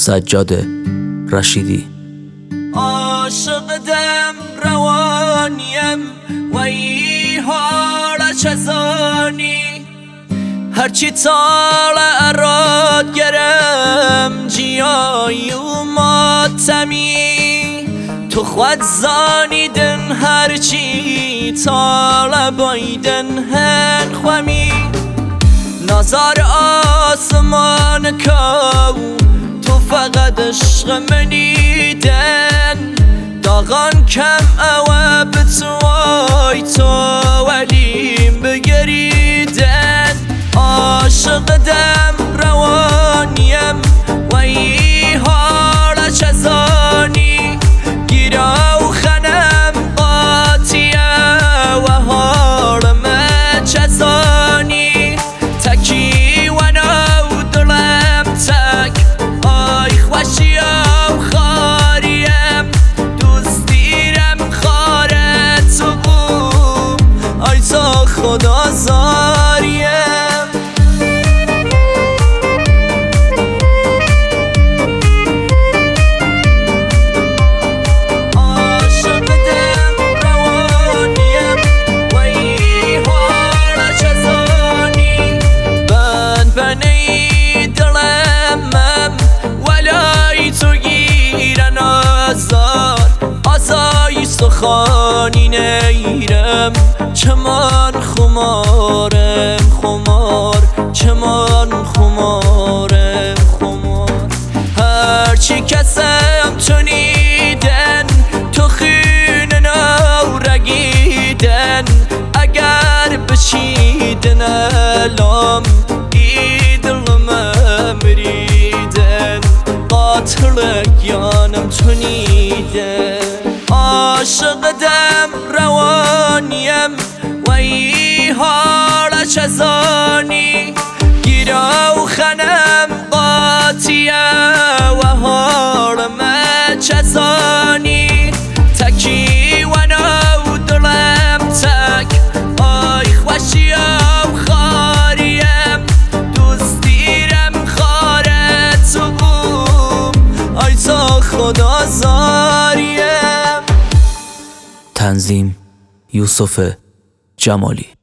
سجاد رشیدی. عاشق دم روانیم و ای حال چزانی هرچی طالع راد گرم جیایی و ماتمی تو خود زانیدن هرچی طالع بایدن هن خومی نظر آسمان کو تو فقط عشق منیدن داغان کم اوه به توای تو ولیم بگریدن عاشق دم روانیم و ای حال چزانی گیره و خنم قاطیه و حالم چزانی تکی و نو دلم تک آی خوشی و خاریم دوست دیرم خاره تو بوم آی تا خدا زاریم سخانی نیرم چمان خمارم خمار چمان خمارم خمار هرچی کسم تونیدن تو خین نو رگیدن اگر بشیدن الام ایدلم امریدن قاتل یانم تونیدن عاشق دم روانیم و ای حال چزانی گیره و خنم قاطیه و حالم چزانی تکی و نو دلم تک آی خوشی و خاریم دوست دیرم خاره تو بوم آی تا خدا زاریم. تنظیم یوسف جمالی.